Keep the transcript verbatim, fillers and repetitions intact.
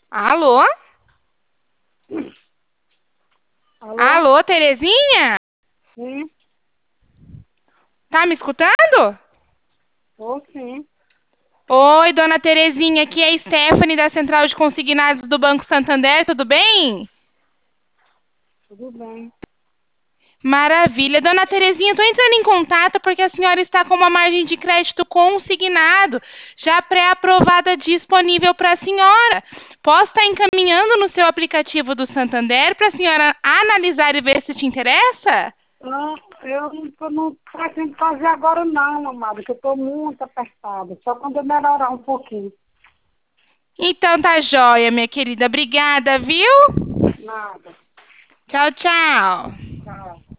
Alô? Alô? Alô, Terezinha? Sim, Tá me escutando? tô sim, Oi, dona Terezinha, aqui é a Stephanie da Central de Consignados do Banco Santander, tudo bem? tudo bem. Maravilha. Dona Terezinha, estou entrando em contato porque a senhora está com uma margem de crédito consignado, já pré-aprovada disponível para a senhora. Posso estar encaminhando no seu aplicativo do Santander para a senhora analisar e ver se te interessa? Não, eu não tô não pretendo fazer agora não, amada, que eu tô muito apertada. Só quando eu melhorar um pouquinho. Então tá joia, minha querida. Obrigada, viu? Nada. Tchau, tchau. Tchau.